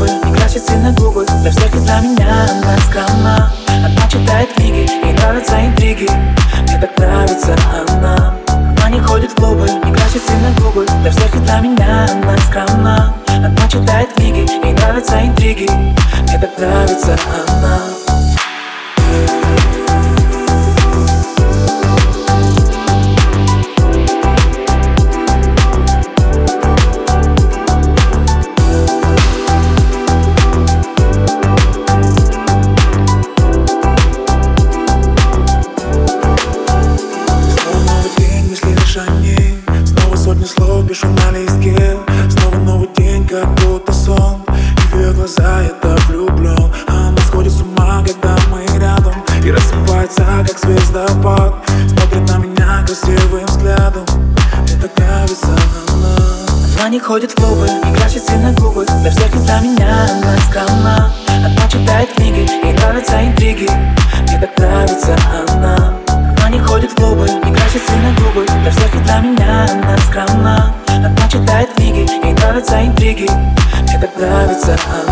и красит сильно губы. Для всех и для меня она скромна. Она читает книги, ей нравятся интриги. Мне так нравится она. Она не ходит в клубы, не красит сильно губы. Для всех и для меня она скромна. Она читает книги, ей нравятся интриги. Мне так нравится она. Снова сотни слов пишу на листке. Снова новый день, как будто сон. И в ее глаза я так влюблен. Она сходит с ума, когда мы рядом. И рассыпается, как звездопад. Смотрит на меня красивым взглядом. Мне так нравится она. Она не ходит в клубы, не красит сильно губы. Для всех и для меня она скромна. Она читает книги, ей нравятся интриги. Мне так нравится она. Она не ходит в клубы, не красит сильно губы. Для всех и для меня она скромна. Она читает книги, ей нравятся интриги. Мне так нравится она.